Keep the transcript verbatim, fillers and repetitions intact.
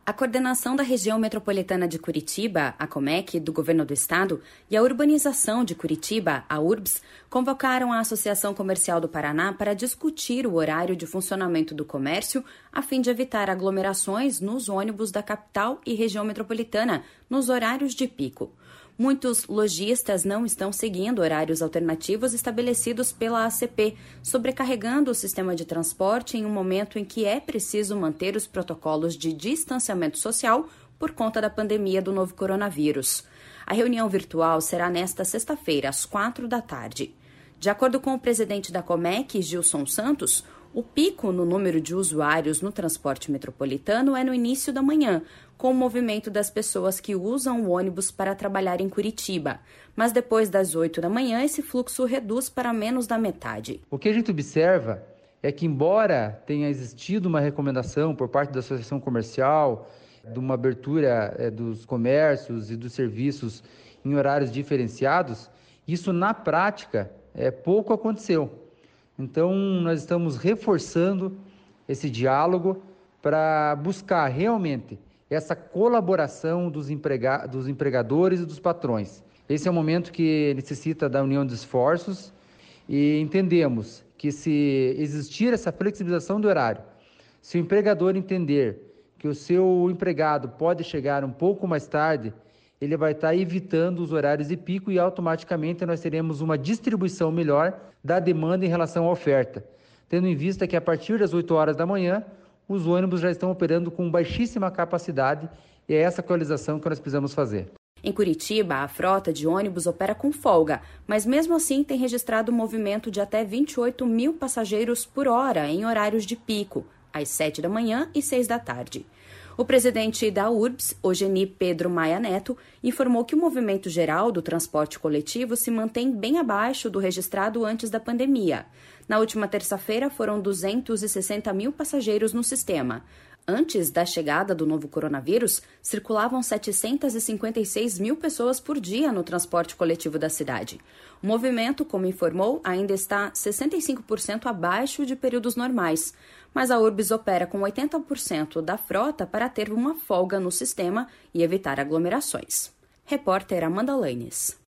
A coordenação da região metropolitana de Curitiba, a Comec, do governo do estado, e a urbanização de Curitiba, a URBS, convocaram a Associação Comercial do Paraná para discutir o horário de funcionamento do comércio, a fim de evitar aglomerações nos ônibus da capital e região metropolitana, nos horários de pico. Muitos lojistas não estão seguindo horários alternativos estabelecidos pela A C P, sobrecarregando o sistema de transporte em um momento em que é preciso manter os protocolos de distanciamento social por conta da pandemia do novo coronavírus. A reunião virtual será nesta sexta-feira, às quatro da tarde. De acordo com o presidente da Comec, Gilson Santos, o pico no número de usuários no transporte metropolitano é no início da manhã, com o movimento das pessoas que usam o ônibus para trabalhar em Curitiba. Mas depois das oito da manhã, esse fluxo reduz para menos da metade. O que a gente observa é que, embora tenha existido uma recomendação por parte da Associação Comercial de uma abertura é, dos comércios e dos serviços em horários diferenciados, isso na prática é, pouco aconteceu. Então, nós estamos reforçando esse diálogo para buscar realmente essa colaboração dos, emprega- dos empregadores e dos patrões. Esse é um momento que necessita da união de esforços e entendemos que, se existir essa flexibilização do horário, se o empregador entender que o seu empregado pode chegar um pouco mais tarde, ele vai estar evitando os horários de pico e automaticamente nós teremos uma distribuição melhor da demanda em relação à oferta, tendo em vista que a partir das oito horas da manhã, os ônibus já estão operando com baixíssima capacidade e é essa atualização que nós precisamos fazer. Em Curitiba, a frota de ônibus opera com folga, mas mesmo assim tem registrado um movimento de até vinte e oito mil passageiros por hora em horários de pico, às sete da manhã e seis da tarde. O presidente da URBS, Ogeni Pedro Maia Neto, informou que o movimento geral do transporte coletivo se mantém bem abaixo do registrado antes da pandemia. Na última terça-feira, foram duzentos e sessenta mil passageiros no sistema. Antes da chegada do novo coronavírus, circulavam setecentos e cinquenta e seis mil pessoas por dia no transporte coletivo da cidade. O movimento, como informou, ainda está sessenta e cinco por cento abaixo de períodos normais, mas a URBS opera com oitenta por cento da frota para ter uma folga no sistema e evitar aglomerações. Repórter Amanda Lanes.